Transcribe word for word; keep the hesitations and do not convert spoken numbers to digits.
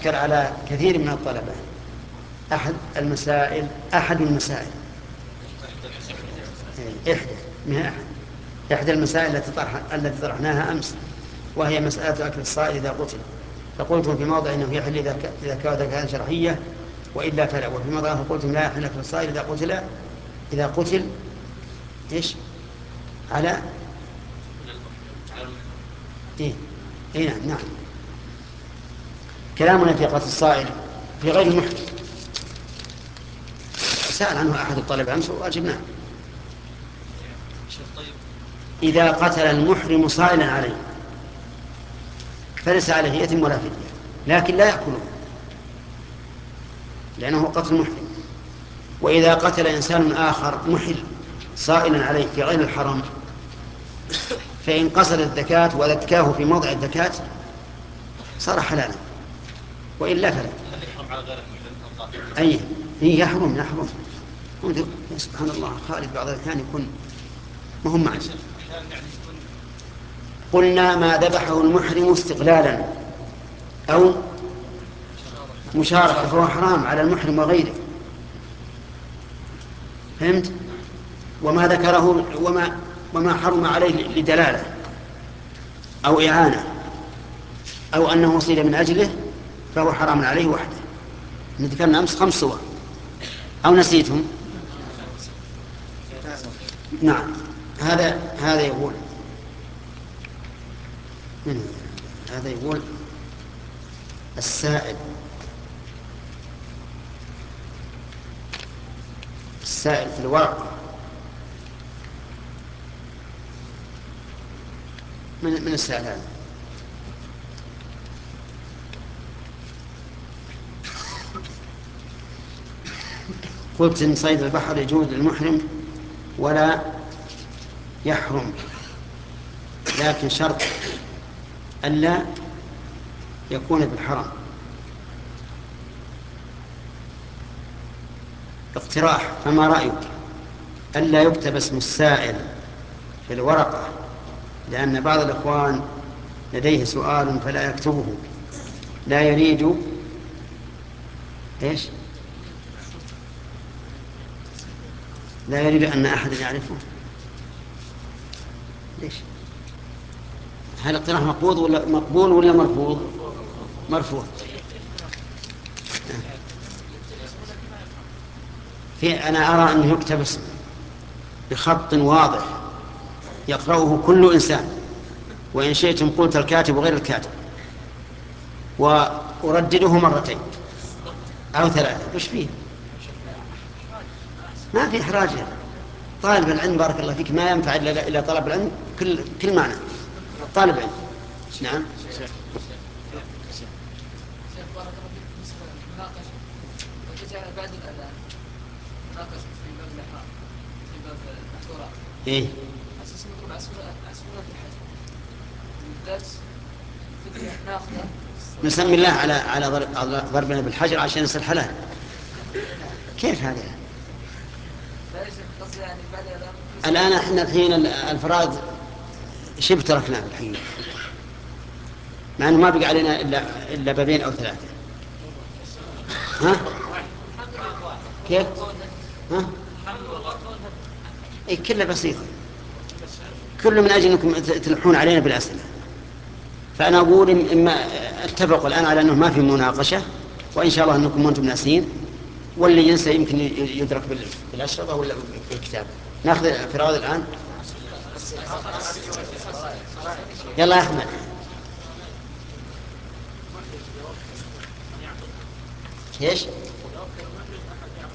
أشكل على كثير من الطلبة أحد المسائل أحد المسائل إحدى من أحد إحدى المسائل التي طرح التي طرحناها أمس، وهي مسألة أكل الصائد إذا قتل. فقلتم في موضع أنه يحل إذا إذا كان شرعية وإلا فلا، وفي موضع آخر قلتم لا يحل أكل الصائد إذا قتل إذا قتل إيش على إيه إيه نعم, نعم. كلامنا في قتل الصائد في غير المحرم سأل عنه أحد الطلبة أمس وأجبناه. إذا قتل المحرم صائلا عليه فليس عليه إثم ولا فدية، لكن لا يأكله لأنه قتل محرم. وإذا قتل إنسان آخر محل صائلا عليه في غير الحرم فإن قصد الزكاة وذكاه في موضع الزكاة صار حلالا، وإلا فلا. أي هي يحرم يحرم سبحان الله. خالد بعض الأحيان يكون مهم معنا. قلنا ما ذبحه المحرم استقلالا أو مشاركة فهو حرام على المحرم وغيره. فهمت؟ وما ذكره وما وما حرم عليه لدلالة أو إعانة أو أنه وصل من أجله فهو حرام عليه وحده. نذكرنا أمس خمس صور أو نسيتهم. نعم هذا هذا يقول هذا يقول السائل السائل في الورق من من السائل هذا؟ قلت إن صيد البحر يجوز للمحرم ولا يحرم، لكن شرط ألا يكون بالحرم. اقتراح، فما رأيك ألا يكتب اسم السائل في الورقة، لأن بعض الإخوان لديه سؤال فلا يكتبه، لا يريد إيش لا يريد أن أحد يعرفه. ليش؟ هل اقتراح مقبول ولا مقبول ولا مرفوض؟ مرفوض. في أنا أرى أنه يكتب اسم بخط واضح يقرأه كل إنسان، وإن شئتم قلت الكاتب وغير الكاتب، وأردده مرتين أو ثلاثة. وش فيه؟ ما في إحراج. طالب العلم بارك الله فيك ما ينفع إلا طلب العلم كل كل معنى طالب علم. نعم. بعد الأذان مناقشة في باب الإحرام في باب المحظورات. إيه. أساس نضرب عصفورة الحج الدرس فكرة ناخذه نسمي الله على على ضربنا بالحجر عشان يصير حلال. كيف هذا؟ يعني بعد الآن احنا الحين الفرائض شبه تركناه الحين، مع أنه ما بقى علينا إلا إلا بابين أو ثلاثة. ها؟ كيف؟ ها؟ إيه كله بسيط، كله من أجل أنكم تلحون علينا بالأسئلة. فأنا أقول إما اتفقوا الآن على أنه ما في مناقشة، وإن شاء الله أنكم أنتم ناسين، واللي ينسى يمكن يدرك بالأشرطة ولا بالكتاب. نأخذ فراغ الآن. يلا يا أحمد. ايش؟